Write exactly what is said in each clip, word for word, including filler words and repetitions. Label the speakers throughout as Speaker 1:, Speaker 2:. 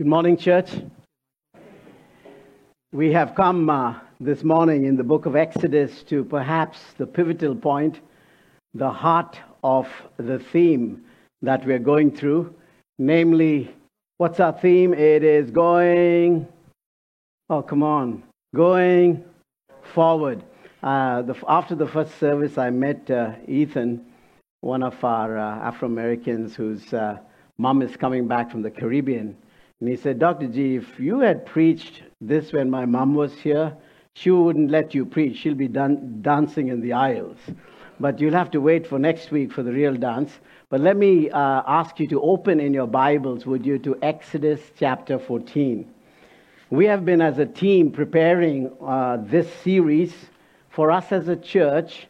Speaker 1: Good morning, church. We have come uh, this morning in the book of Exodus to perhaps the pivotal point, the heart of the theme that we're going through. Namely, what's our theme? It is going, oh, come on, going forward. Uh, the, after the first service, I met uh, Ethan, one of our uh, Afro-Americans whose uh, mom is coming back from the Caribbean. And he said, Doctor G, if you had preached this when my mom was here, she wouldn't let you preach. She'll be done dancing in the aisles. But you'll have to wait for next week for the real dance. But let me uh, ask you to open in your Bibles, would you, to Exodus chapter fourteen. We have been as a team preparing uh, this series for us as a church,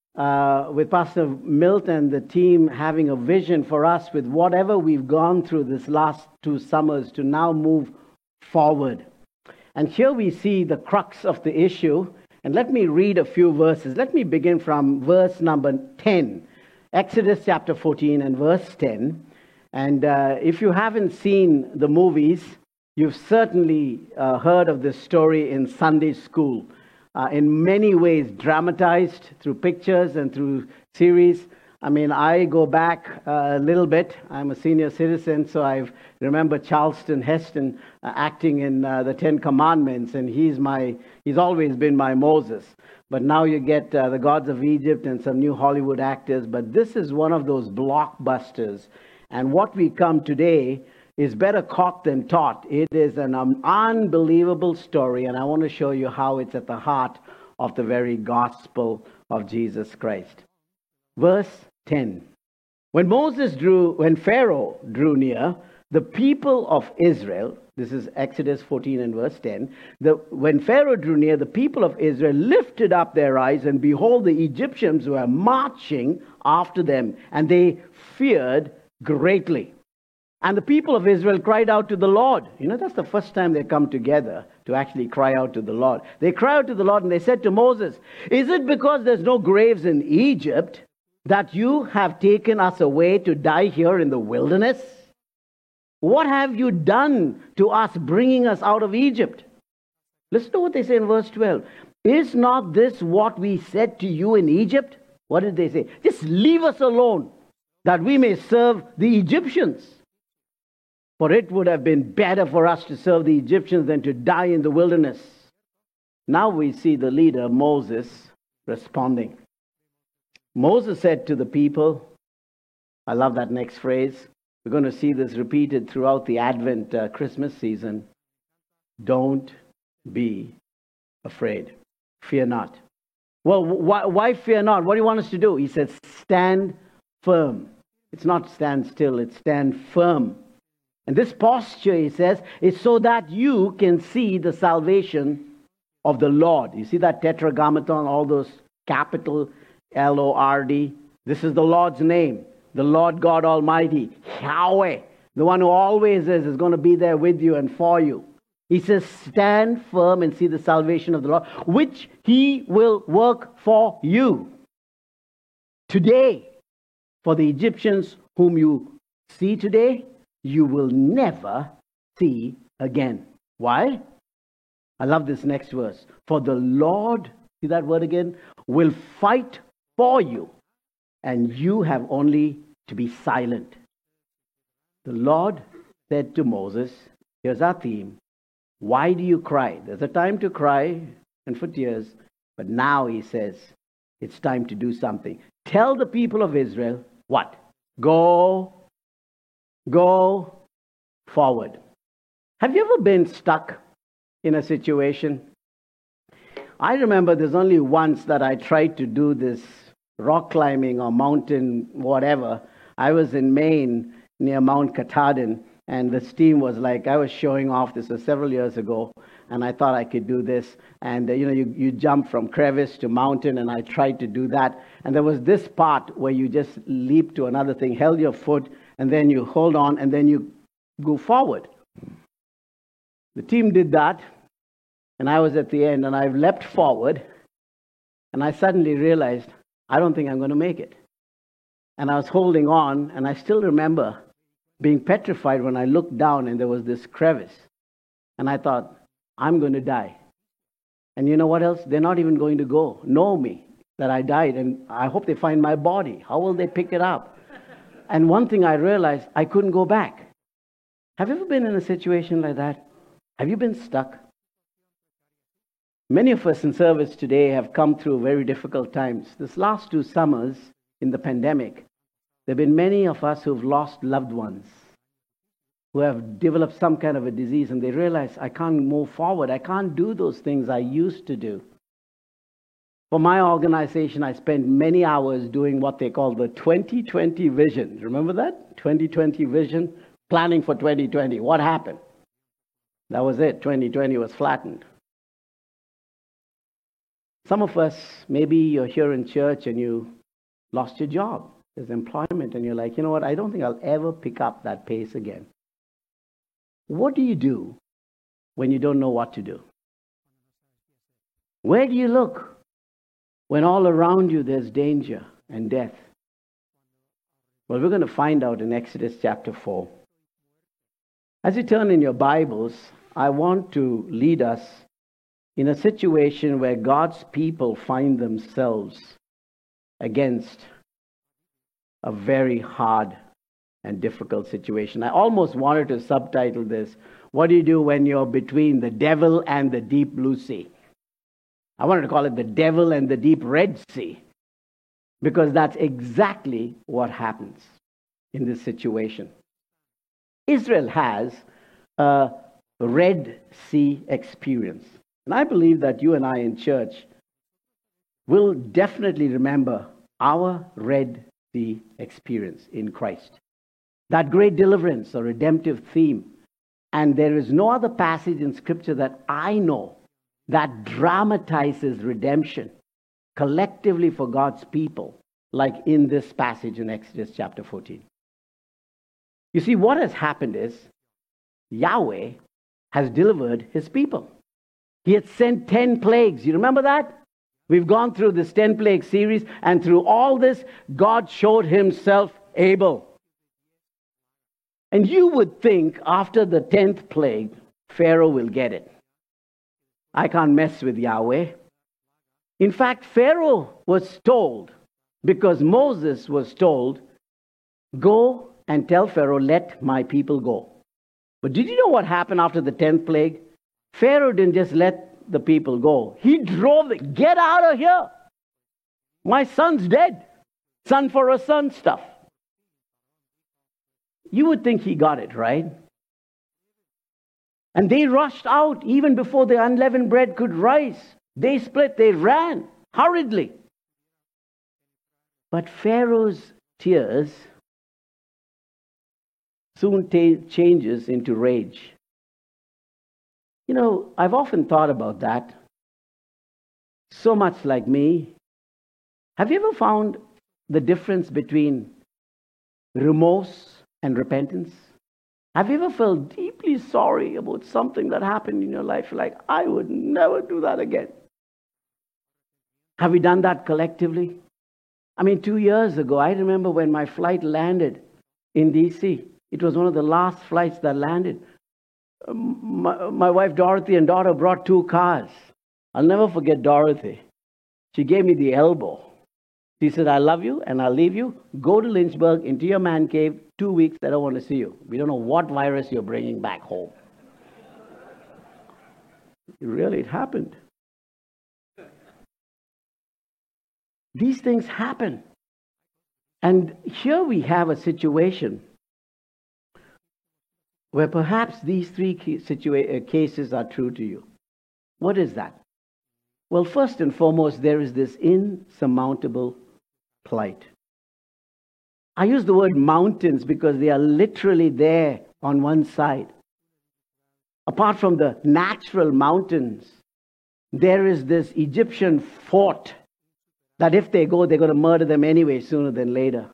Speaker 1: uh, with Pastor Milt and the team having a vision for us with whatever we've gone through this last two summers to now move forward. And here we see the crux of the issue. And let me read a few verses. Let me begin from verse number ten. Exodus chapter fourteen and verse ten. And uh, if you haven't seen the movies, you've certainly uh, heard of this story in Sunday school. Uh, in many ways dramatized through pictures and through series. I mean, I go back uh, a little bit. I'm a senior citizen, so I remember Charleston Heston uh, acting in uh, the Ten Commandments, and he's my he's always been my Moses. But now you get uh, the Gods of Egypt and some new Hollywood actors. But this is one of those blockbusters. And what we come today is better caught than taught. It is an um, unbelievable story, and I want to show you how it's at the heart of the very gospel of Jesus Christ. Verse ten. When Moses drew, when Pharaoh drew near, the people of Israel, this is Exodus fourteen and verse ten, the, when Pharaoh drew near, the people of Israel lifted up their eyes, and behold, the Egyptians were marching after them, and they feared greatly. And the people of Israel cried out to the Lord. You know, that's the first time they come together to actually cry out to the Lord. They cried out to the Lord and they said to Moses, is it because there's no graves in Egypt that you have taken us away to die here in the wilderness? What have you done to us bringing us out of Egypt? Listen to what they say in verse twelve. Is not this what we said to you in Egypt? What did they say? Just leave us alone that we may serve the Egyptians. For it would have been better for us to serve the Egyptians than to die in the wilderness. Now we see the leader, Moses, responding. Moses said to the people, I love that next phrase. We're going to see this repeated throughout the Advent uh, Christmas season. Don't be afraid. Fear not. Well, why, why fear not? What do you want us to do? He said, stand firm. It's not stand still, it's stand firm. And this posture, he says, is so that you can see the salvation of the Lord. You see that tetragrammaton, all those capital L O R D? This is the Lord's name, the Lord God Almighty, Yahweh. The one who always is, is going to be there with you and for you. He says, stand firm and see the salvation of the Lord, which he will work for you. Today, for the Egyptians whom you see today, you will never see again. Why? I love this next verse. For the Lord, see that word again, will fight for you, and you have only to be silent. The Lord said to Moses, here's our theme, why do you cry? There's a time to cry and for tears, but now he says, it's time to do something. Tell the people of Israel, what? Go Go forward. Have you ever been stuck in a situation? I remember there's only once that I tried to do this rock climbing or mountain whatever. I was in Maine near Mount Katahdin, and the team was like, I was showing off, this was several years ago, and I thought I could do this. And, uh, you know, you, you jump from crevice to mountain, and I tried to do that. And there was this part where you just leap to another thing, held your foot, and then you hold on, and then you go forward. The team did that, and I was at the end, and I leapt forward, and I suddenly realized, I don't think I'm going to make it. And I was holding on, and I still remember being petrified when I looked down and there was this crevice. And I thought, I'm going to die. And you know what else? They're not even going to go know me that I died. And I hope they find my body. How will they pick it up? And one thing I realized, I couldn't go back. Have you ever been in a situation like that? Have you been stuck? Many of us in service today have come through very difficult times. This last two summers in the pandemic, there have been many of us who've lost loved ones, who have developed some kind of a disease, and they realize, I can't move forward. I can't do those things I used to do. For my organization, I spent many hours doing what they call the twenty twenty vision. Remember that? twenty twenty vision, planning for twenty twenty. What happened? That was it. twenty twenty was flattened. Some of us, maybe you're here in church and you lost your job. There's employment, and you're like, you know what? I don't think I'll ever pick up that pace again. What do you do when you don't know what to do? Where do you look when all around you there's danger and death? Well, we're going to find out in Exodus chapter four. As you turn in your Bibles, I want to lead us in a situation where God's people find themselves against a very hard and difficult situation. I almost wanted to subtitle this, what do you do when you're between the devil and the deep blue sea? I wanted to call it the devil and the deep Red Sea, because that's exactly what happens in this situation. Israel has a Red Sea experience. And I believe that you and I in church will definitely remember our Red Sea experience in Christ. That great deliverance or redemptive theme. And there is no other passage in Scripture that I know that dramatizes redemption collectively for God's people, like in this passage in Exodus chapter fourteen. You see, what has happened is Yahweh has delivered his people. He had sent ten plagues. You remember that? We've gone through this ten plague series, and through all this, God showed himself able. And you would think after the tenth plague, Pharaoh will get it. I can't mess with Yahweh. In fact, Pharaoh was told, because Moses was told, go and tell Pharaoh, let my people go. But did you know what happened after the tenth plague? Pharaoh didn't just let the people go. He drove them, get out of here. My son's dead. Son for a son stuff. You would think he got it, right? And they rushed out even before the unleavened bread could rise. They split, they ran hurriedly. But Pharaoh's tears soon ta- changes into rage. You know, I've often thought about that. So much like me. Have you ever found the difference between remorse and repentance? Have you ever felt deeply sorry about something that happened in your life? Like, I would never do that again. Have we done that collectively? I mean, two years ago, I remember when my flight landed in D C. It was one of the last flights that landed. My, my wife Dorothy and daughter brought two cars. I'll never forget Dorothy. She gave me the elbow. She said, I love you and I'll leave you. Go to Lynchburg, into your man cave. Two weeks, I don't want to see you. We don't know what virus you're bringing back home. Really, it happened. These things happen. And here we have a situation where perhaps these three situa- cases are true to you. What is that? Well, first and foremost, there is this insurmountable plight. I use the word mountains because they are literally there on one side. Apart from the natural mountains, there is this Egyptian fort that if they go, they're going to murder them anyway, sooner than later.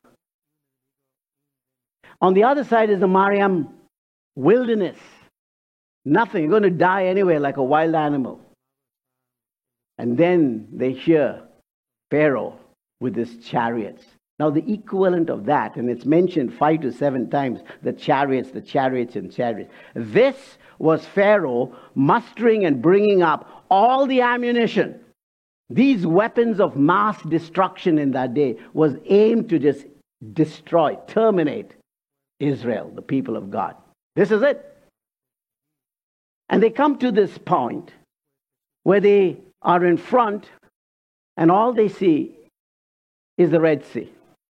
Speaker 1: On the other side is the Mariam wilderness. Nothing. You're going to die anyway like a wild animal. And then they hear Pharaoh with his chariots. Now, the equivalent of that, and it's mentioned five to seven times, the chariots, the chariots, and chariots. This was Pharaoh mustering and bringing up all the ammunition. These weapons of mass destruction in that day was aimed to just destroy, terminate Israel, the people of God. This is it. And they come to this point where they are in front and all they see is the Red Sea.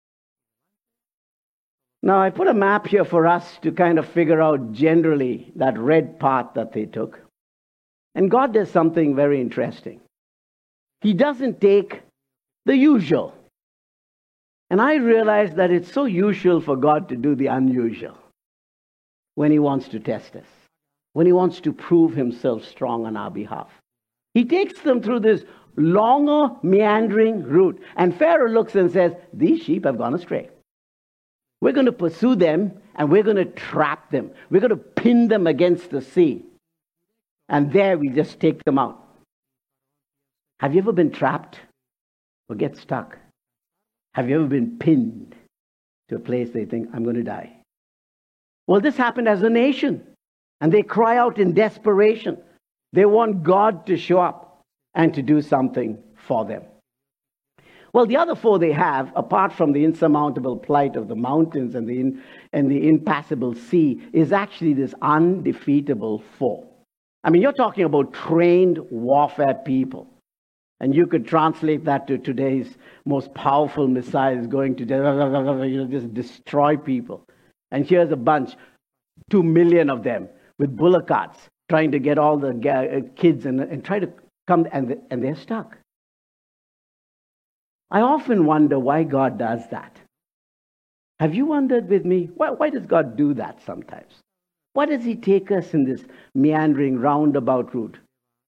Speaker 1: Now, I put a map here for us to kind of figure out generally that red path that they took. And God does something very interesting. He doesn't take the usual. And I realize that it's so usual for God to do the unusual when He wants to test us, when He wants to prove Himself strong on our behalf. He takes them through this longer, meandering route. And Pharaoh looks and says, these sheep have gone astray. We're going to pursue them and we're going to trap them. We're going to pin them against the sea. And there we just take them out. Have you ever been trapped or get stuck? Have you ever been pinned to a place they think, I'm going to die? Well, this happened as a nation. And they cry out in desperation. They want God to show up and to do something for them. Well, the other four they have, apart from the insurmountable plight of the mountains and the, in, and the impassable sea, is actually this undefeatable foe. I mean, you're talking about trained warfare people. And you could translate that to today's most powerful missiles going to you know, just destroy people. And here's a bunch, two million of them, with bullock carts, trying to get all the kids and, and try to come, and, and they're stuck. I often wonder why God does that. Have you wondered with me, why, why does God do that sometimes? Why does He take us in this meandering roundabout route?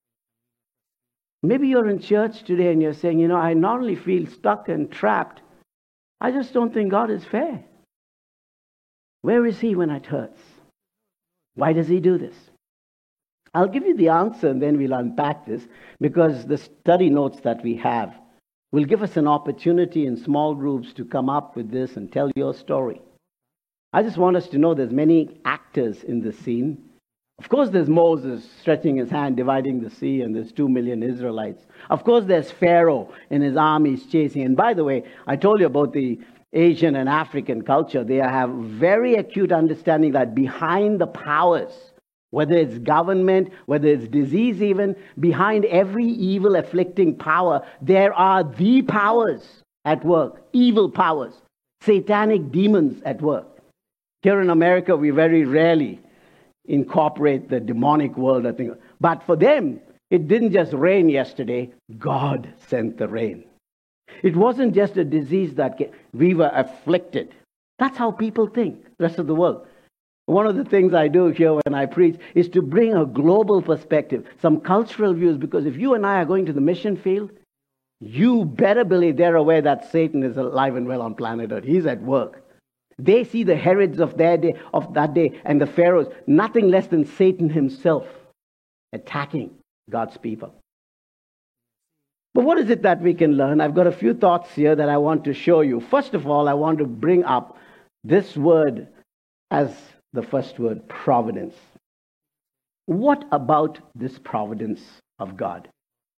Speaker 1: Maybe you're in church today and you're saying, you know, I not only feel stuck and trapped, I just don't think God is fair. Where is He when it hurts? Why does He do this? I'll give you the answer and then we'll unpack this, because the study notes that we have will give us an opportunity in small groups to come up with this and tell your story. I just want us to know there's many actors in the scene. Of course, there's Moses stretching his hand, dividing the sea, and there's two million Israelites. Of course, there's Pharaoh and his armies chasing. And by the way, I told you about the Asian and African culture. They have very acute understanding that behind the powers, whether it's government, whether it's disease even, behind every evil afflicting power, there are the powers at work, evil powers, satanic demons at work. Here in America, we very rarely incorporate the demonic world, I think. But for them, it didn't just rain yesterday. God sent the rain. It wasn't just a disease that came. We were afflicted. That's how people think, the rest of the world. One of the things I do here when I preach is to bring a global perspective, some cultural views, because if you and I are going to the mission field, you better believe they're aware that Satan is alive and well on planet Earth. He's at work. They see the Herods of their day, of that day, and the Pharaohs, nothing less than Satan himself attacking God's people. But what is it that we can learn? I've got a few thoughts here that I want to show you. First of all, I want to bring up this word as the first word, providence. What about this providence of God?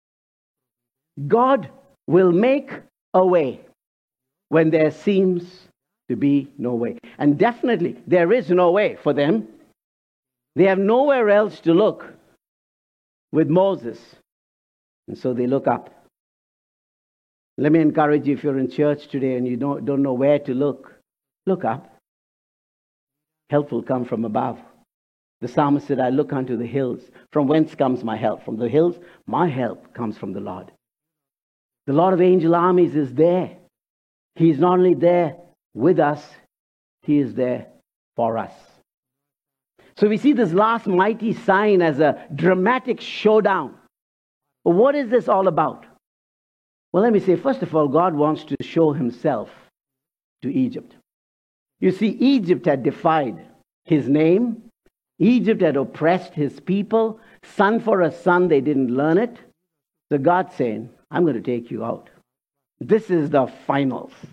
Speaker 1: God will make a way when there seems to be no way. And definitely, there is no way for them. They have nowhere else to look with Moses. And so they look up. Let me encourage you, if you're in church today and you don't, don't know where to look, look up. Help will come from above. The psalmist said, I look unto the hills. From whence comes my help? From the hills, my help comes from the Lord. The Lord of angel armies is there. He is not only there with us, He is there for us. So we see this last mighty sign as a dramatic showdown. But what is this all about? Well, let me say, first of all, God wants to show Himself to Egypt. You see, Egypt had defied His name. Egypt had oppressed His people. Son for a son, they didn't learn it. So God's saying, I'm going to take you out. This is the finals.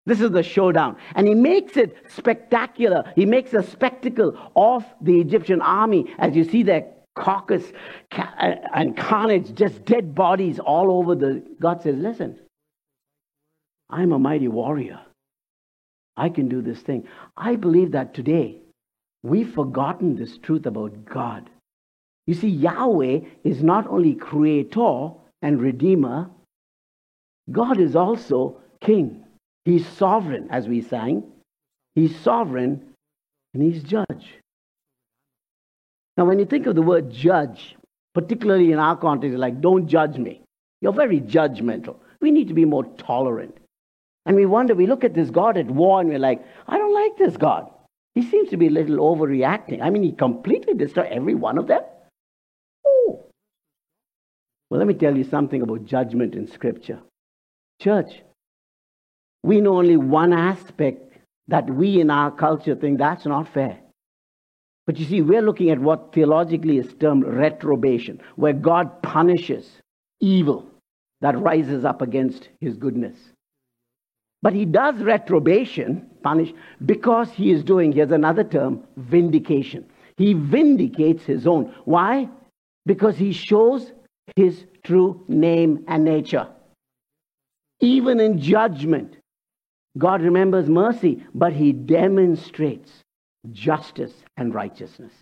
Speaker 1: This is the showdown. And he makes it spectacular. He makes a spectacle of the Egyptian army as you see their carcass and carnage, just dead bodies all over the... God says, listen, I'm a mighty warrior. I can do this thing. I believe that today we've forgotten this truth about God. You see, Yahweh is not only creator and redeemer, God is also king. He's sovereign, as we sang. He's sovereign and he's judge. Now, when you think of the word judge, particularly in our context, like, don't judge me. You're very judgmental. We need to be more tolerant. And we wonder, we look at this God at war and we're like, I don't like this God. He seems to be a little overreacting. I mean, he completely destroyed every one of them. Oh. Well, let me tell you something about judgment in Scripture. Church, we know only one aspect that we in our culture think that's not fair. But you see, we're looking at what theologically is termed retrobation, where God punishes evil that rises up against his goodness. But he does retrobation, punish, because he is doing, here's another term, vindication. He vindicates his own. Why? Because he shows his true name and nature. Even in judgment, God remembers mercy, but he demonstrates justice and righteousness.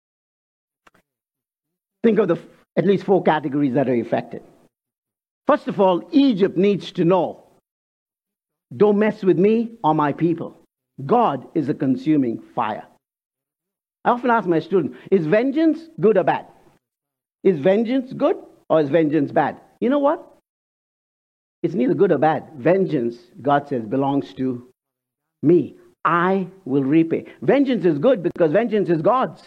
Speaker 1: Think of the at least four categories that are affected. First of all, Egypt needs to know, don't mess with me or my people. God is a consuming fire. I often ask my students, is vengeance good or bad? Is vengeance good or is vengeance bad? You know what? It's neither good or bad. Vengeance, God says, belongs to me. I will repay. Vengeance is good because vengeance is God's.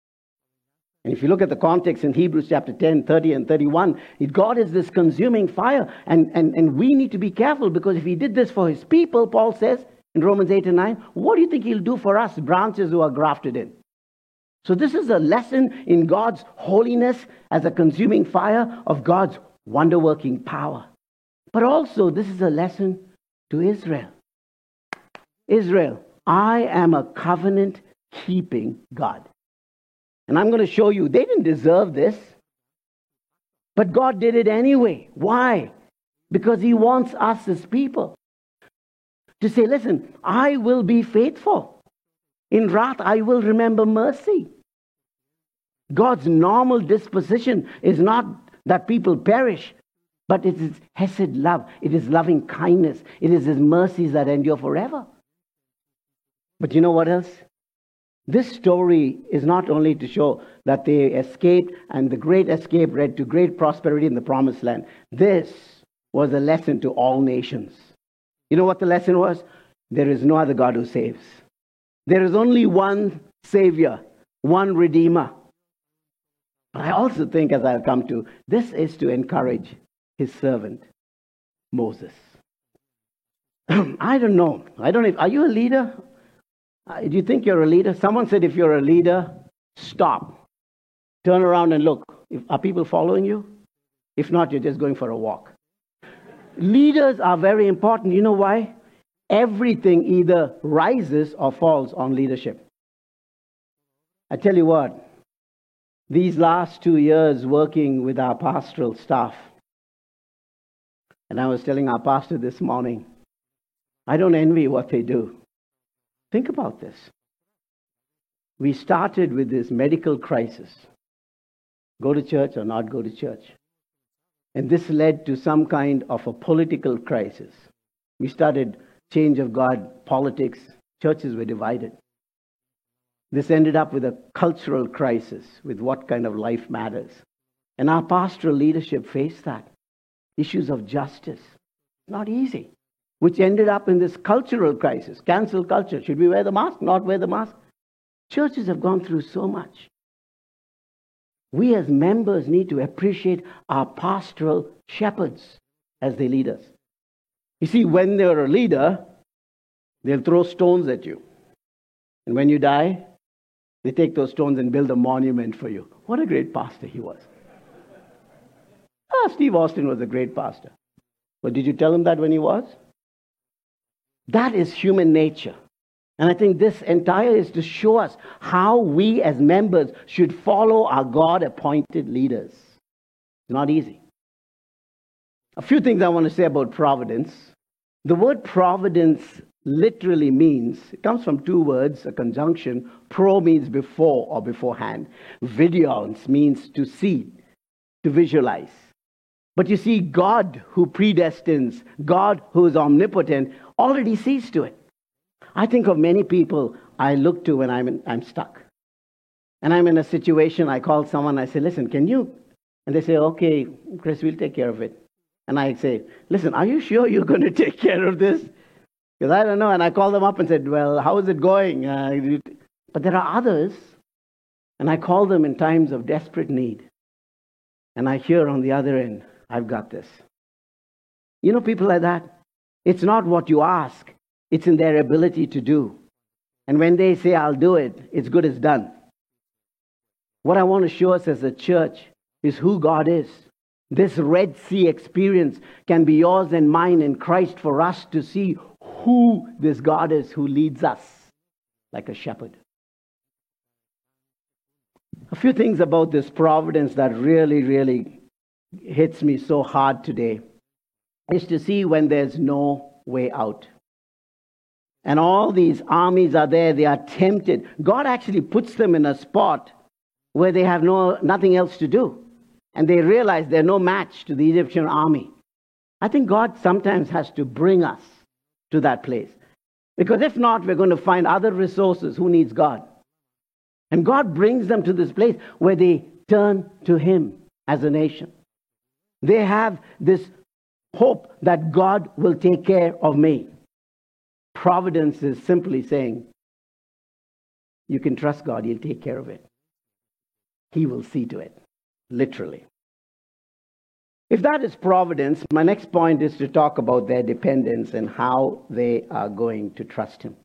Speaker 1: And if you look at the context in Hebrews chapter ten, thirty and thirty-one, God is this consuming fire. And, and, and we need to be careful because if he did this for his people, Paul says in Romans eight and nine, what do you think he'll do for us, branches who are grafted in? So this is a lesson in God's holiness as a consuming fire of God's wonder-working power. But also this is a lesson to Israel. Israel, I am a covenant-keeping God. And I'm going to show you, they didn't deserve this. But God did it anyway. Why? Because he wants us as people to say, listen, I will be faithful. In wrath, I will remember mercy. God's normal disposition is not that people perish, but it is hesed love. It is loving kindness. It is his mercies that endure forever. But you know what else? This story is not only to show that they escaped and the great escape led to great prosperity in the promised land. This was a lesson to all nations. You know what the lesson was? There is no other God who saves. There is only one Savior, one Redeemer. But I also think, as I'll come to, this is to encourage his servant, Moses. I don't know. I don't know. If, are you a leader? Uh, do you think you're a leader? Someone said if you're a leader, stop. Turn around and look. If, are people following you? If not, you're just going for a walk. Leaders are very important. You know why? Everything either rises or falls on leadership. I tell you what, these last two years working with our pastoral staff, and I was telling our pastor this morning, I don't envy what they do. Think about this. We started with this medical crisis. Go to church or not go to church. And this led to some kind of a political crisis. We started change of God, politics. Churches were divided. This ended up with a cultural crisis with what kind of life matters. And our pastoral leadership faced that. Issues of justice. Not easy. Which ended up in this cultural crisis. Cancel culture. Should we wear the mask? Not wear the mask? Churches have gone through so much. We as members need to appreciate our pastoral shepherds as they lead us. You see, when they're a leader, they'll throw stones at you. And when you die, they take those stones and build a monument for you. What a great pastor he was. Ah, Steve Austin was a great pastor. But did you tell him that when he was? That is human nature. And I think this entire is to show us how we as members should follow our God-appointed leaders. It's not easy. A few things I want to say about providence. The word providence literally means, it comes from two words, a conjunction. Pro means before or beforehand. Videons means to see, to visualize. But you see, God who predestines, God who is omnipotent, already sees to it. I think of many people I look to when I'm in, I'm stuck. And I'm in a situation, I call someone, I say, listen, can you? And they say, okay, Chris, we'll take care of it. And I say, listen, are you sure you're going to take care of this? Because I don't know. And I call them up and said, well, how is it going? Uh, but there are others, and I call them in times of desperate need. And I hear on the other end, I've got this. You know people like that? It's not what you ask. It's in their ability to do. And when they say, I'll do it, it's good as done. What I want to show us as a church is who God is. This Red Sea experience can be yours and mine in Christ for us to see who this God is who leads us like a shepherd. A few things about this providence that really, really hits me so hard today is to see when there's no way out. And all these armies are there, they are tempted. God actually puts them in a spot where they have no nothing else to do. And they realize they're no match to the Egyptian army. I think God sometimes has to bring us to that place. Because if not, we're going to find other resources. Who needs God? And God brings them to this place where they turn to Him as a nation. They have this hope that God will take care of me. Providence is simply saying, you can trust God, He'll take care of it. He will see to it, literally. If that is providence, my next point is to talk about their dependence and how they are going to trust Him.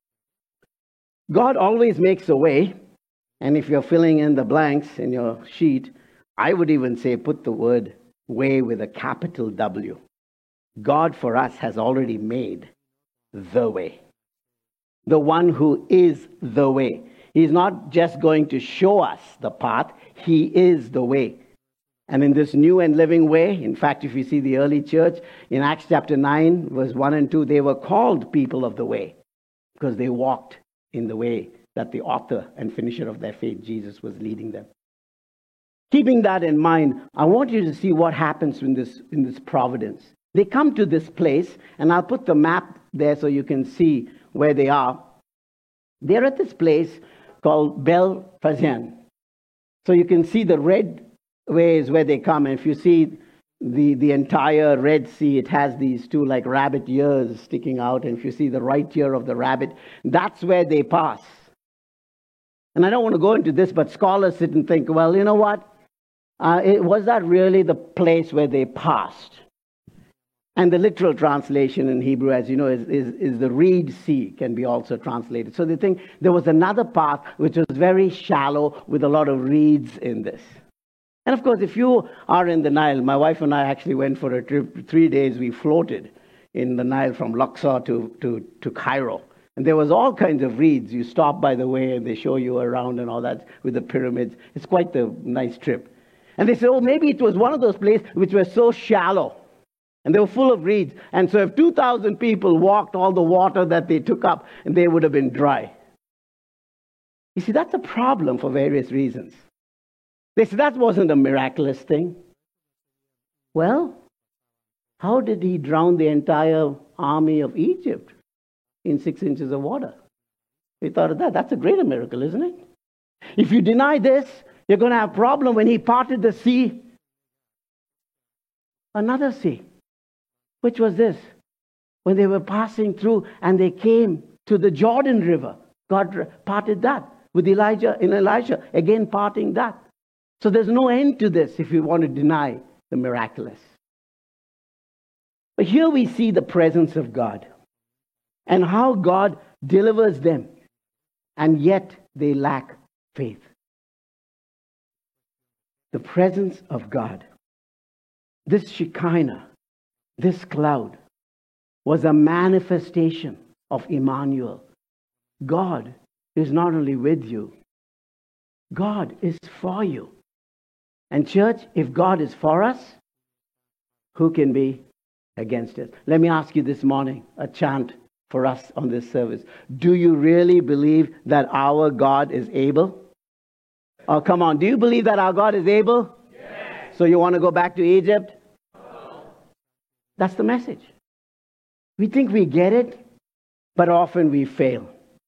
Speaker 1: God always makes a way, and if you're filling in the blanks in your sheet, I would even say put the word way with a capital W. God for us has already made the way. The one who is the way. He's not just going to show us the path, He is the way. And in this new and living way, in fact, if you see the early church, in Acts chapter nine, verse one and two, they were called people of the way because they walked in the way that the author and finisher of their faith, Jesus, was leading them. Keeping that in mind, I want you to see what happens in this, in this providence. They come to this place, and I'll put the map there so you can see where they are. They're at this place called Bel Fazian. So you can see the red ways where they come. And if you see the, the entire Red Sea, it has these two like rabbit ears sticking out. And if you see the right ear of the rabbit, that's where they pass. And I don't want to go into this, but scholars sit and think, well, you know what? Uh, it, was that really the place where they passed? And the literal translation in Hebrew, as you know, is, is, is the Reed Sea, can be also translated. So they think there was another path which was very shallow with a lot of reeds in this. And of course, if you are in the Nile, my wife and I actually went for a trip. Three days we floated in the Nile from Luxor to, to, to Cairo. And there was all kinds of reeds. You stop by the way and they show you around and all that with the pyramids. It's quite a nice trip. And they said, oh, maybe it was one of those places which were so shallow. And they were full of reeds. And so if two thousand people walked all the water that they took up, and they would have been dry. You see, that's a problem for various reasons. They said that wasn't a miraculous thing. Well, how did He drown the entire army of Egypt in six inches of water? We thought of that. That's a greater miracle, isn't it? If you deny this, you're going to have a problem when He parted the sea. Another sea. Which was this? When they were passing through and they came to the Jordan River. God parted that with Elijah and Elisha, again parting that. So there's no end to this if you want to deny the miraculous. But here we see the presence of God and how God delivers them, and yet they lack faith. The presence of God. This Shekinah, this cloud, was a manifestation of Emmanuel. God is not only with you, God is for you. And church, if God is for us, who can be against us? Let me ask you this morning, a chant for us on this service. Do you really believe that our God is able? Oh, come on. Do you believe that our God is able? Yes. So you want to go back to Egypt? No. That's the message. We think we get it, but often we fail.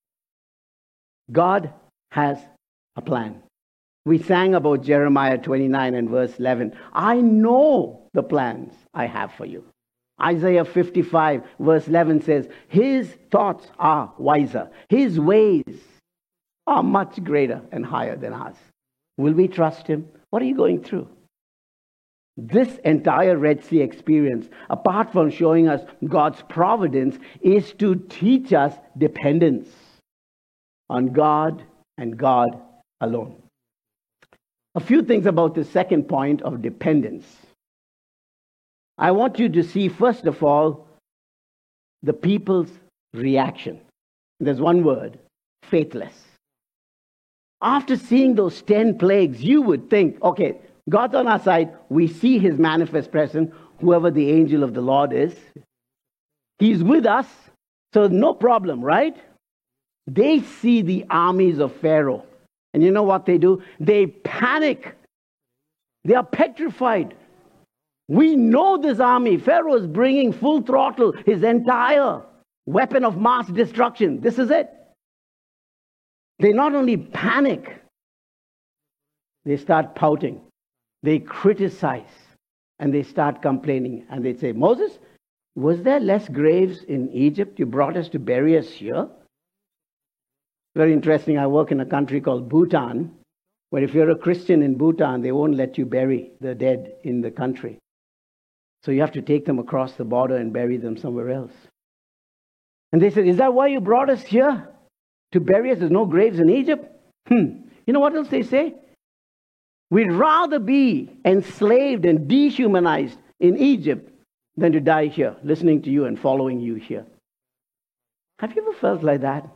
Speaker 1: God has a plan. We sang about Jeremiah twenty-nine and verse eleven. I know the plans I have for you. Isaiah fifty-five verse eleven says, His thoughts are wiser. His ways are much greater and higher than ours. Will we trust Him? What are you going through? This entire Red Sea experience, apart from showing us God's providence, is to teach us dependence on God and God alone. A few things about the second point of dependence. I want you to see, first of all, the people's reaction. There's one word, faithless. After seeing those ten plagues, you would think, okay, God's on our side. We see His manifest presence, whoever the angel of the Lord is. He's with us, so no problem, right? They see the armies of Pharaoh. And you know what they do? They panic. They are petrified. We know this army. Pharaoh is bringing full throttle, his entire weapon of mass destruction. This is it. They not only panic, they start pouting. They criticize and they start complaining. And they say, Moses, was there less graves in Egypt? You brought us to bury us here? Very interesting. I work in a country called Bhutan, where if you're a Christian in Bhutan, they won't let you bury the dead in the country. So you have to take them across the border and bury them somewhere else. And they said, is that why you brought us here? To bury us? There's no graves in Egypt? Hmm. You know what else they say? We'd rather be enslaved and dehumanized in Egypt than to die here, listening to you and following you here. Have you ever felt like that?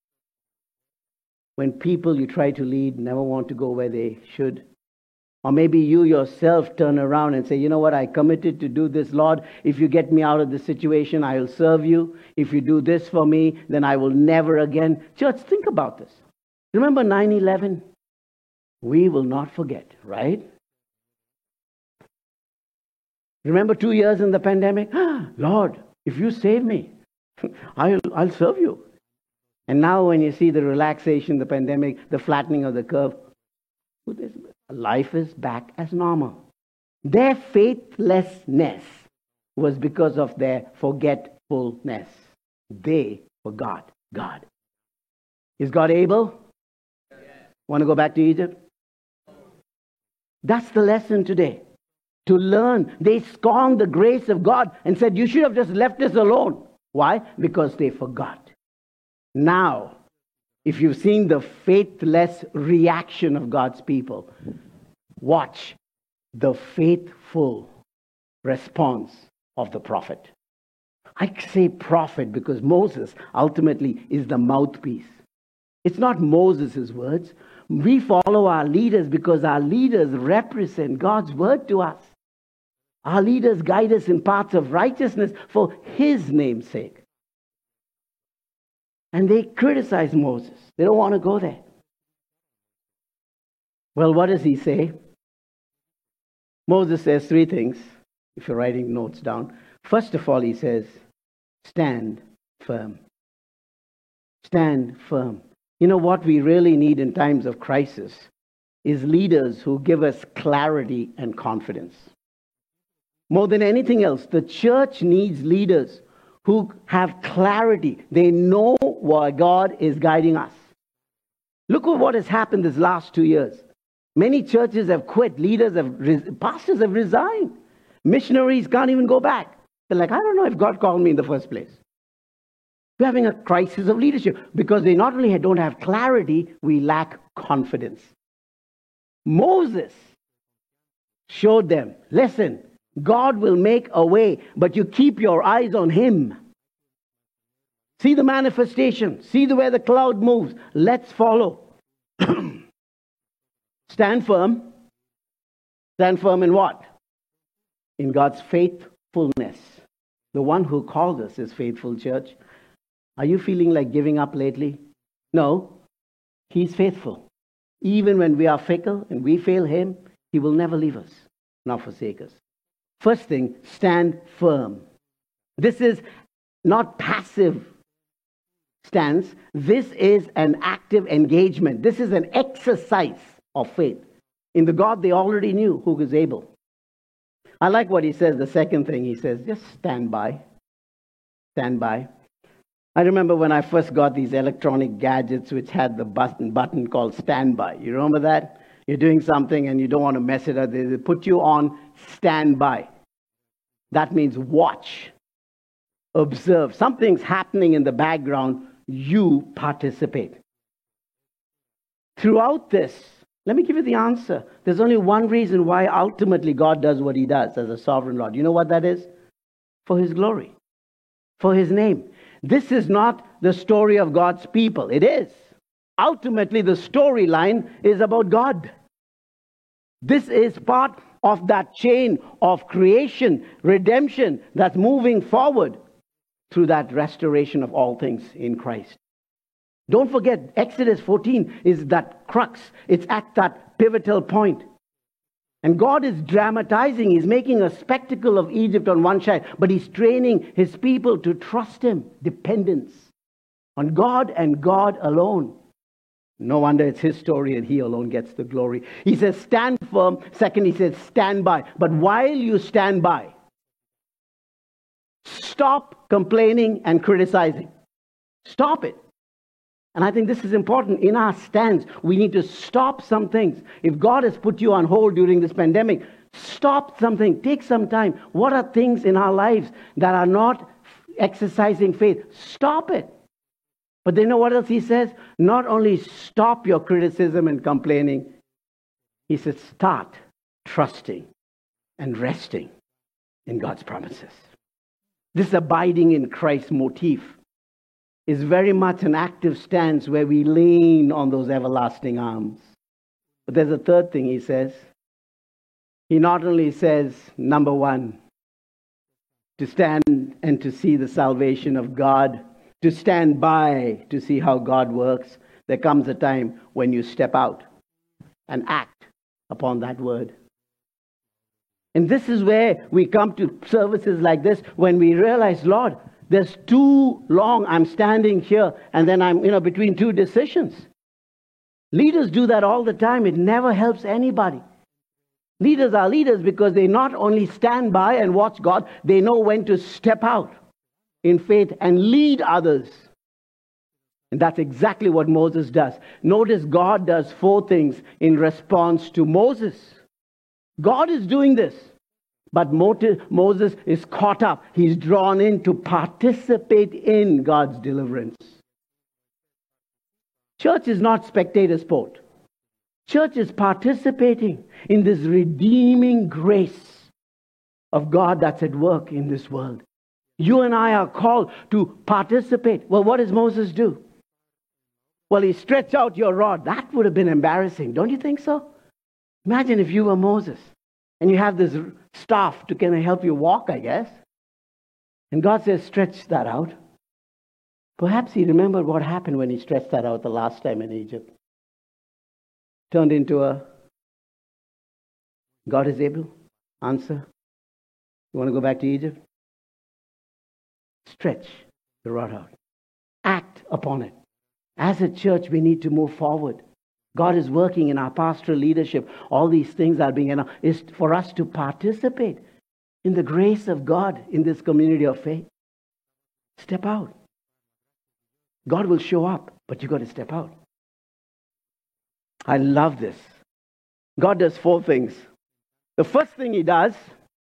Speaker 1: When people you try to lead never want to go where they should. Or maybe you yourself turn around and say, you know what, I committed to do this, Lord. If you get me out of this situation, I will serve you. If you do this for me, then I will never again. Church, think about this. Remember nine eleven? We will not forget, right? Remember two years in the pandemic? Ah, Lord, if you save me, I'll, I'll serve you. And now when you see the relaxation, the pandemic, the flattening of the curve, life is back as normal. Their faithlessness was because of their forgetfulness. They forgot God. Is God able? Yes. Want to go back to Egypt? That's the lesson today. To learn. They scorned the grace of God and said, you should have just left us alone. Why? Because they forgot. Now, if you've seen the faithless reaction of God's people, watch the faithful response of the prophet. I say prophet because Moses ultimately is the mouthpiece. It's not Moses' words. We follow our leaders because our leaders represent God's word to us. Our leaders guide us in paths of righteousness for His name's sake. And they criticize Moses. They don't want to go there. Well, what does he say? Moses says three things, if you're writing notes down. First of all, he says, stand firm. Stand firm. You know what we really need in times of crisis is leaders who give us clarity and confidence. More than anything else, the church needs leaders who have clarity. They know why God is guiding us. Look at what has happened this last two years. Many churches have quit. Leaders have, pastors have resigned. Missionaries can't even go back. They're like, I don't know if God called me in the first place. We're having a crisis of leadership because they not only don't have clarity, we lack confidence. Moses showed them, listen, God will make a way, but you keep your eyes on Him. See the manifestation. See the way the cloud moves. Let's follow. Stand firm. Stand firm in what? In God's faithfulness. The one who called us is faithful, church. Are you feeling like giving up lately? No. He's faithful. Even when we are fickle and we fail him, he will never leave us, nor forsake us. First thing, stand firm. This is not passive stance. This is an active engagement. This is an exercise of faith in the God they already knew who is able. I like what he says. The second thing he says, just stand by. Stand by. I remember when I first got these electronic gadgets which had the button, button called standby. You remember that? You're doing something and you don't want to mess it up. They put you on standby. That means watch, observe. Something's happening in the background. You participate. Throughout this, let me give you the answer. There's only one reason why ultimately God does what he does as a sovereign Lord. You know what that is? For his glory. For his name. This is not the story of God's people. It is. Ultimately, the storyline is about God. This is part of that chain of creation, redemption that's moving forward through that restoration of all things in Christ. Don't forget, Exodus fourteen is that crux. It's at that pivotal point. And God is dramatizing. He's making a spectacle of Egypt on one side, but he's training his people to trust him. Dependence on God and God alone. No wonder it's his story and he alone gets the glory. He says, stand firm. Second, he says, stand by. But while you stand by, stop complaining and criticizing. Stop it. And I think this is important. In our stance, we need to stop some things. If God has put you on hold during this pandemic, stop something. Take some time. What are things in our lives that are not exercising faith? Stop it. But then you know what else he says? Not only stop your criticism and complaining, he says start trusting and resting in God's promises. This abiding in Christ motif is very much an active stance where we lean on those everlasting arms. But there's a third thing he says. He not only says, number one, to stand and to see the salvation of God, to stand by to see how God works. There comes a time when you step out and act upon that word. And this is where we come to services like this when we realize, Lord, there's too long I'm standing here and then I'm, you know, between two decisions. Leaders do that all the time. It never helps anybody. Leaders are leaders because they not only stand by and watch God, they know when to step out in faith and lead others. And that's exactly what Moses does. Notice God does four things in response to Moses. God is doing this. But Moses is caught up. He's drawn in to participate in God's deliverance. Church is not spectator sport. Church is participating in this redeeming grace of God that's at work in this world. You and I are called to participate. Well, what does Moses do? Well, he stretched out your rod. That would have been embarrassing. Don't you think so? Imagine if you were Moses. And you have this staff to kind of help you walk, I guess. And God says, stretch that out. Perhaps he remembered what happened when he stretched that out the last time in Egypt. Turned into a, God is able. Answer. You want to go back to Egypt? Stretch the rod out. Act upon it. As a church, we need to move forward. God is working in our pastoral leadership. All these things are being, you know, is for us to participate in the grace of God in this community of faith. Step out. God will show up, but you've got to step out. I love this. God does four things. The first thing he does,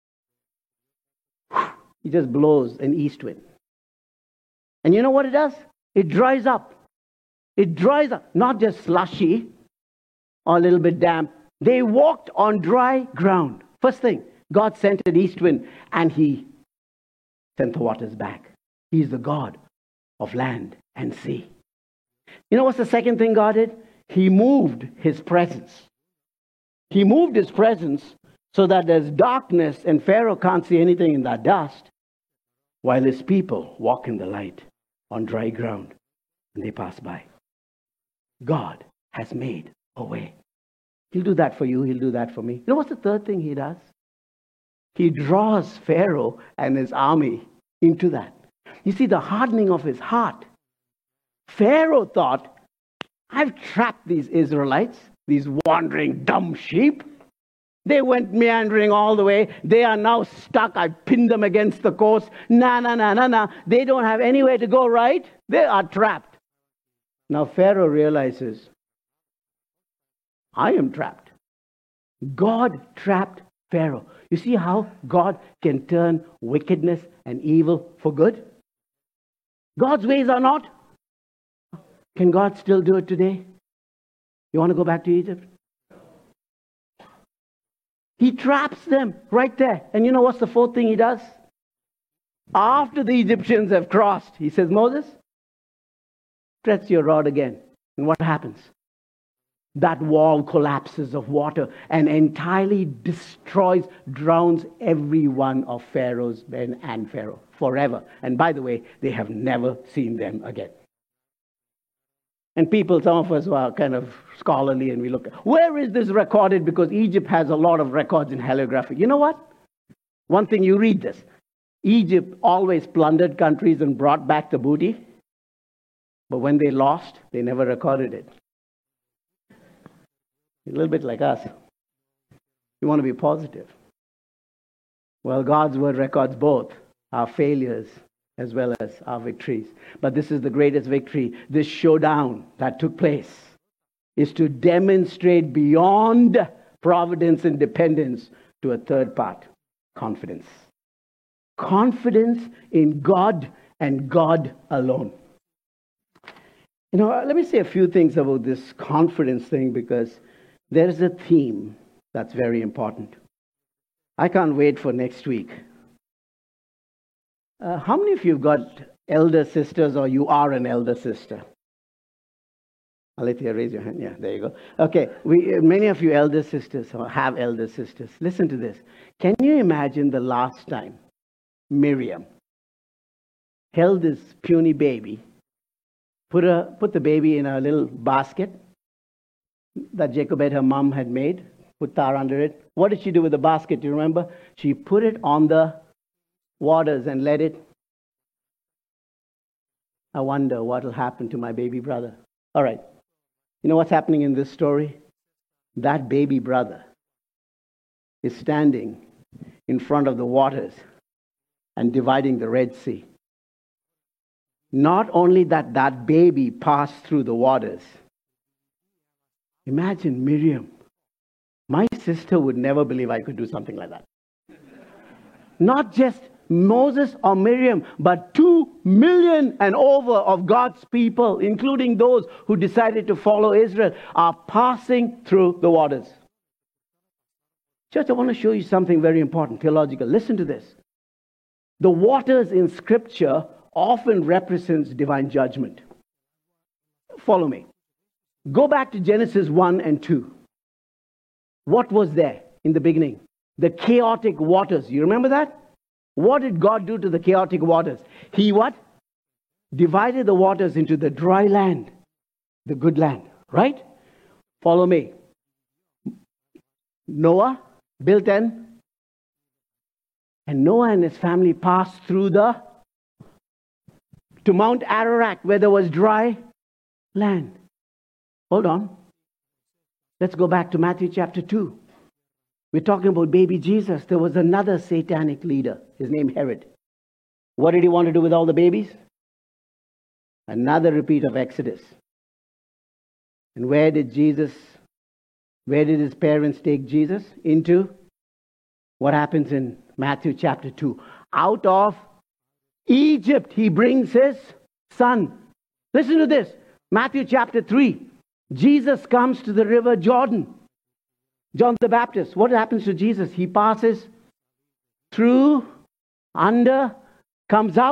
Speaker 1: he just blows an east wind. And you know what it does? It dries up. It dries up, not just slushy or a little bit damp. They walked on dry ground. First thing, God sent an east wind and he sent the waters back. He's the God of land and sea. You know what's the second thing God did? He moved his presence. He moved his presence so that there's darkness and Pharaoh can't see anything in that dust, while his people walk in the light on dry ground and they pass by. God has made a way. He'll do that for you. He'll do that for me. You know what's the third thing he does? He draws Pharaoh and his army into that. You see, the hardening of his heart. Pharaoh thought, I've trapped these Israelites, these wandering dumb sheep. They went meandering all the way. They are now stuck. I pinned them against the coast. Nah, nah, nah, nah, nah. They don't have anywhere to go, right? They are trapped. Now Pharaoh realizes, I am trapped. God trapped Pharaoh. You see how God can turn wickedness and evil for good? God's ways are not. Can God still do it today? You want to go back to Egypt? He traps them right there. And you know what's the fourth thing he does? After the Egyptians have crossed, he says, Moses, stretch your rod again. And what happens? That wall collapses of water and entirely destroys, drowns every one of Pharaoh's men and Pharaoh forever. And by the way, they have never seen them again. And people, some of us who are kind of scholarly, and we look, where is this recorded? Because Egypt has a lot of records in heliography. You know what? One thing, you read this. Egypt always plundered countries and brought back the booty. But when they lost, they never recorded it. A little bit like us. You want to be positive. Well, God's word records both our failures as well as our victories. But this is the greatest victory. This showdown that took place is to demonstrate beyond providence and dependence to a third part, confidence. Confidence in God and God alone. You know, let me say a few things about this confidence thing, because there is a theme that's very important. I can't wait for next week. Uh, how many of you have got elder sisters, or you are an elder sister? Alethea, raise your hand. Yeah, there you go. Okay, we, many of you elder sisters or have elder sisters. Listen to this. Can you imagine the last time Miriam held this puny baby, put, a, put the baby in a little basket that Jochebed, her mom, had made, put tar under it? What did she do with the basket? Do you remember? She put it on the waters and let it. I wonder what will happen to my baby brother. All right. You know what's happening in this story? That baby brother is standing in front of the waters and dividing the Red Sea. Not only that that baby passed through the waters. Imagine Miriam. My sister would never believe I could do something like that. Not just Moses or Miriam, but two million and over of God's people, including those who decided to follow Israel, are passing through the waters. Church, I want to show you something very important, theological. Listen to this. The waters in Scripture often represents divine judgment. Follow me. Go back to Genesis one and two. What was there in the beginning? The chaotic waters. You remember that? What did God do to the chaotic waters? He what? Divided the waters into the dry land, the good land, right? Follow me. Noah built an, and Noah and his family passed through the, to Mount Ararat, where there was dry land. Hold on. Let's go back to Matthew chapter two. We're talking about baby Jesus. There was another satanic leader. His name Herod. What did he want to do with all the babies? Another repeat of Exodus. And where did Jesus, where did his parents take Jesus? Into what happens in Matthew chapter two. Out of Egypt, he brings his son. Listen to this. Matthew chapter three. Jesus comes to the river Jordan. John the Baptist. What happens to Jesus? He passes through, under, comes out.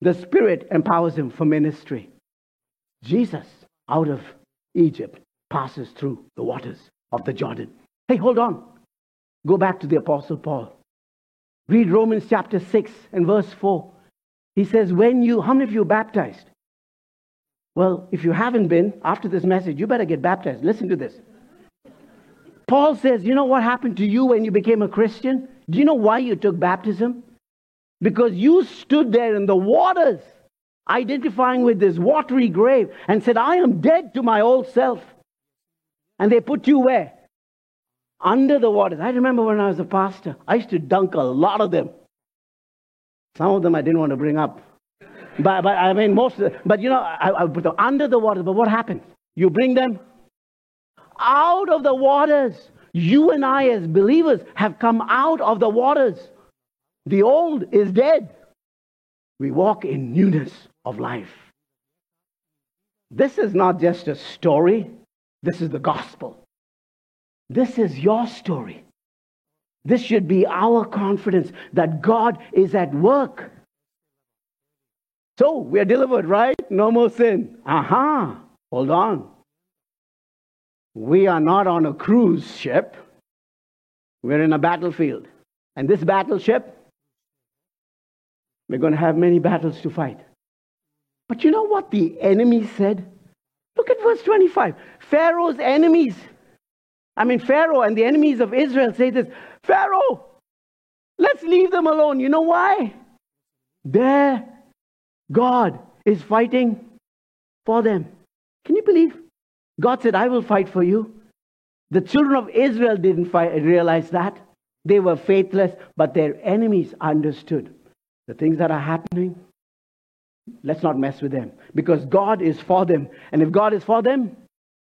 Speaker 1: The Spirit empowers him for ministry. Jesus, out of Egypt, passes through the waters of the Jordan. Hey, hold on. Go back to the Apostle Paul. Read Romans chapter six and verse four. He says, when you, how many of you are baptized? Well, if you haven't been, after this message, you better get baptized. Listen to this. Paul says, you know what happened to you when you became a Christian? Do you know why you took baptism? Because you stood there in the waters, identifying with this watery grave, and said, I am dead to my old self. And they put you where? Under the waters. I remember when I was a pastor, I used to dunk a lot of them. Some of them I didn't want to bring up. But, but I mean, most of them. But you know, I, I put them under the waters. But what happens? You bring them out of the waters. You and I as believers have come out of the waters. The old is dead. We walk in newness of life. This is not just a story. This is the gospel. This is your story. This should be our confidence that God is at work. So, we are delivered, right? No more sin. Aha. Hold on. We are not on a cruise ship. We're in a battlefield. And this battleship, we're going to have many battles to fight. But you know what the enemy said? Look at verse twenty-five. Pharaoh's enemies, I mean Pharaoh and the enemies of Israel say this, Pharaoh, let's leave them alone. You know why? Their God is fighting for them. Can you believe? God said, I will fight for you. The children of Israel didn't fight, realize that. They were faithless, but their enemies understood the things that are happening. Let's not mess with them, because God is for them. And if God is for them,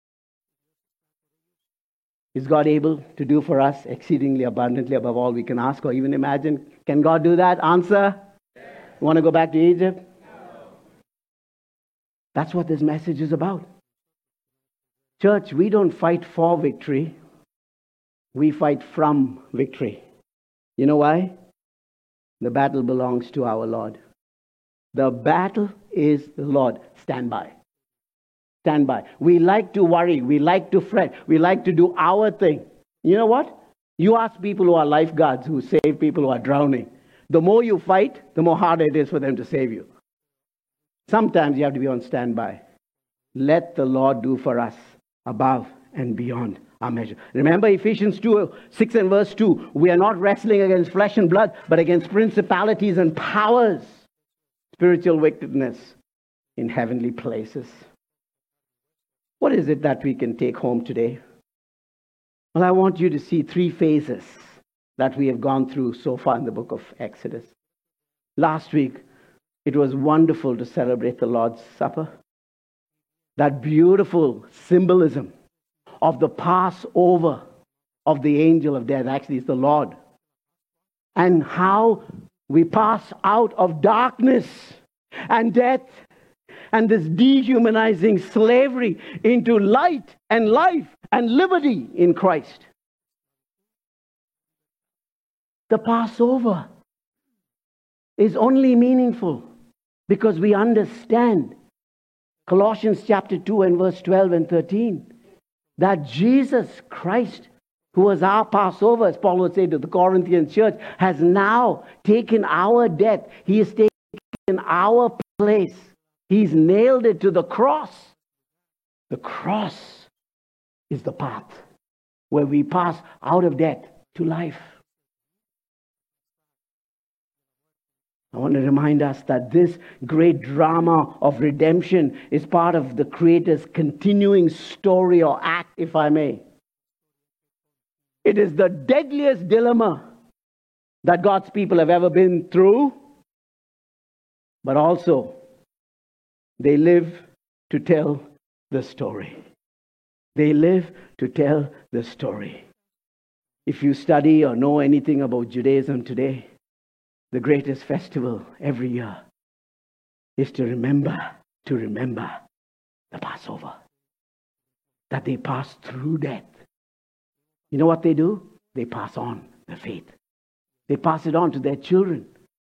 Speaker 1: is God able to do for us exceedingly abundantly above all we can ask or even imagine? Can God do that? Answer. Yes. You want to go back to Egypt? No. That's what this message is about. Church, we don't fight for victory. We fight from victory. You know why? The battle belongs to our Lord. The battle is the Lord. Stand by. Stand by. We like to worry. We like to fret. We like to do our thing. You know what? You ask people who are lifeguards who save people who are drowning. The more you fight, the more harder it is for them to save you. Sometimes you have to be on standby. Let the Lord do for us above and beyond our measure. Remember Ephesians two, six and verse two. We are not wrestling against flesh and blood, but against principalities and powers. Spiritual wickedness in heavenly places. What is it that we can take home today? Well, I want you to see three phases that we have gone through so far in the book of Exodus. Last week, it was wonderful to celebrate the Lord's Supper. That beautiful symbolism of the Passover of the angel of death. Actually, it's the Lord. And how we pass out of darkness and death and this dehumanizing slavery into light and life and liberty in Christ. The Passover is only meaningful because we understand Colossians chapter two and verse twelve and thirteen, that Jesus Christ, who was our Passover, as Paul would say to the Corinthian church, has now taken our death. He has taken our place. He's nailed it to the cross. The cross is the path where we pass out of death to life. I want to remind us that this great drama of redemption is part of the Creator's continuing story or act, if I may. It is the deadliest dilemma that God's people have ever been through, but also they live to tell the story. They live to tell the story. If you study or know anything about Judaism today, the greatest festival every year is to remember, to remember the Passover. That they pass through death. You know what they do? They pass on the faith. They pass it on to their children.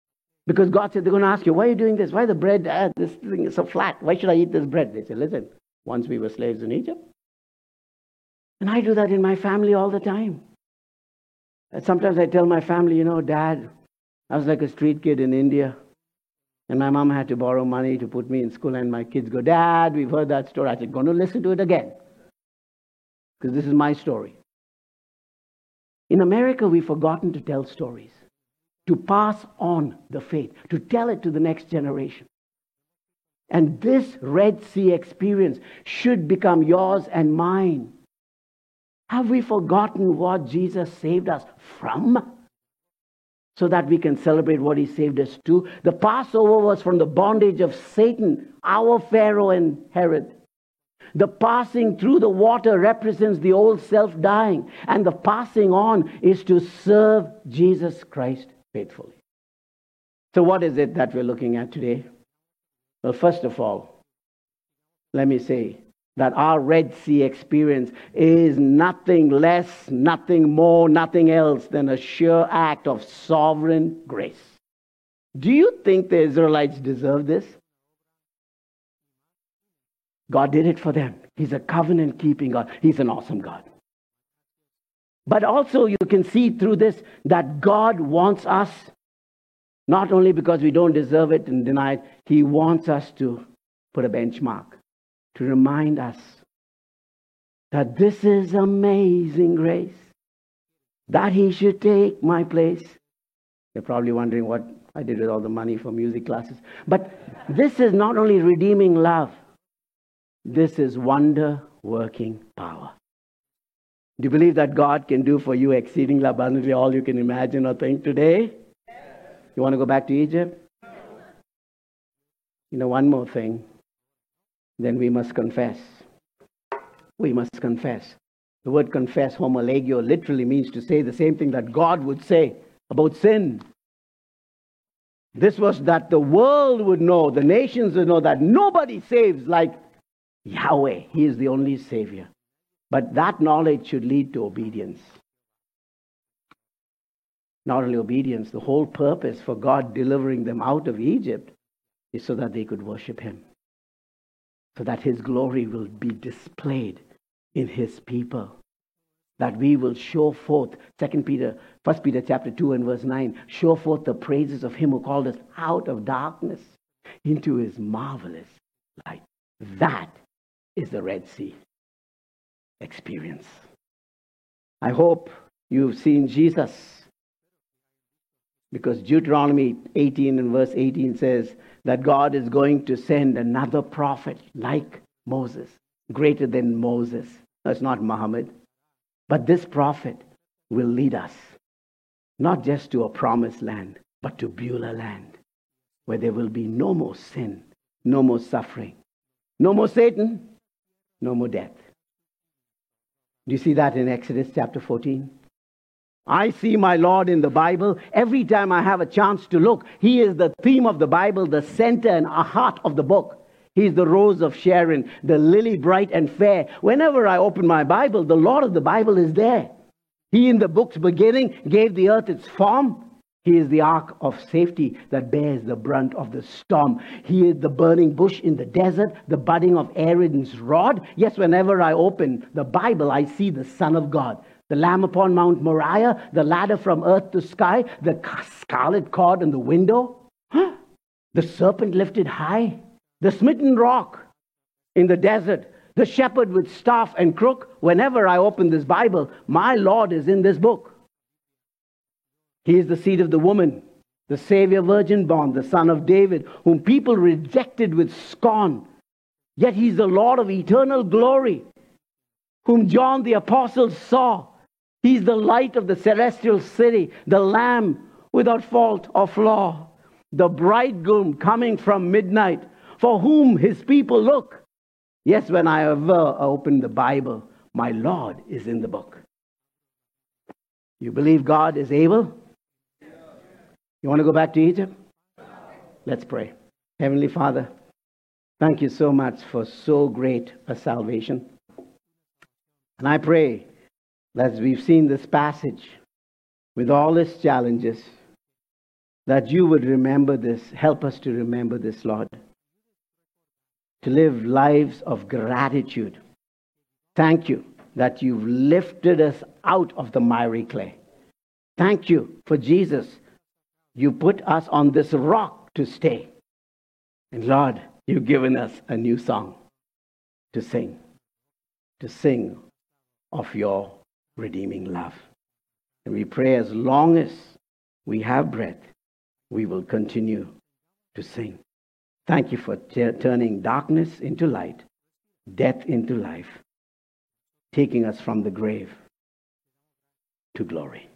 Speaker 1: Because God said, they're going to ask you, why are you doing this? Why the bread, ah, this thing is so flat? Why should I eat this bread? They said, listen, once we were slaves in Egypt. And I do that in my family all the time. And sometimes I tell my family, you know, Dad, I was like a street kid in India. And my mom had to borrow money to put me in school. And my kids go, Dad, we've heard that story. I said, going to listen to it again. Because this is my story. In America, we've forgotten to tell stories, to pass on the faith, to tell it to the next generation. And this Red Sea experience should become yours and mine. Have we forgotten what Jesus saved us from? So that we can celebrate what he saved us to. The Passover was from the bondage of Satan, our Pharaoh and Herod. The passing through the water represents the old self dying. And the passing on is to serve Jesus Christ faithfully. So what is it that we're looking at today? Well, first of all, let me say that our Red Sea experience is nothing less, nothing more, nothing else than a sheer act of sovereign grace. Do you think the Israelites deserve this? God did it for them. He's a covenant-keeping God. He's an awesome God. But also you can see through this that God wants us, not only because we don't deserve it and deny it, he wants us to put a benchmark, to remind us that this is amazing grace, that he should take my place. You're probably wondering what I did with all the money for music classes. But this is not only redeeming love, this is wonder-working power. Do you believe that God can do for you exceedingly abundantly all you can imagine or think today? You want to go back to Egypt? You know, one more thing. Then we must confess. We must confess. The word confess, homologio, literally means to say the same thing that God would say about sin. This was that the world would know, the nations would know that nobody saves like Yahweh. He is the only Savior. But that knowledge should lead to obedience. Not only obedience, the whole purpose for God delivering them out of Egypt is so that they could worship him. So that his glory will be displayed in his people. That we will show forth, Second Peter, First Peter chapter two and verse nine, show forth the praises of him who called us out of darkness into his marvelous light. That is the Red Sea experience. I hope you've seen Jesus, because Deuteronomy eighteen and verse eighteen says that God is going to send another prophet like Moses, greater than Moses. That's not Muhammad. But this prophet will lead us not just to a promised land, but to Beulah land, where there will be no more sin, no more suffering, no more Satan, no more death. Do you see that in Exodus chapter fourteen? I see my Lord in the Bible. Every time I have a chance to look, he is the theme of the Bible, the center and heart of the book. He is the rose of Sharon, the lily bright and fair. Whenever I open my Bible, the Lord of the Bible is there. He in the book's beginning gave the earth its form. He is the ark of safety that bears the brunt of the storm. He is the burning bush in the desert, the budding of Aaron's rod. Yes, whenever I open the Bible, I see the Son of God. The Lamb upon Mount Moriah, the ladder from earth to sky, the scarlet cord in the window, huh? The serpent lifted high, the smitten rock in the desert, the shepherd with staff and crook. Whenever I open this Bible, my Lord is in this book. He is the seed of the woman, the Savior virgin born, the Son of David, whom people rejected with scorn. Yet he's the Lord of eternal glory, whom John the Apostle saw. He's the light of the celestial city, the Lamb without fault or flaw, the bridegroom coming from midnight, for whom his people look. Yes, when I ever open the Bible, my Lord is in the book. You believe God is able? You want to go back to Egypt? Let's pray. Heavenly Father, thank you so much for so great a salvation. And I pray, as we've seen this passage with all its challenges, that you would remember this. Help us to remember this, Lord. To live lives of gratitude. Thank you that you've lifted us out of the miry clay. Thank you for Jesus. You put us on this rock to stay. And Lord, you've given us a new song to sing. To sing of your redeeming love. And we pray as long as we have breath, we will continue to sing. Thank you for t- turning darkness into light, death into life, taking us from the grave to glory.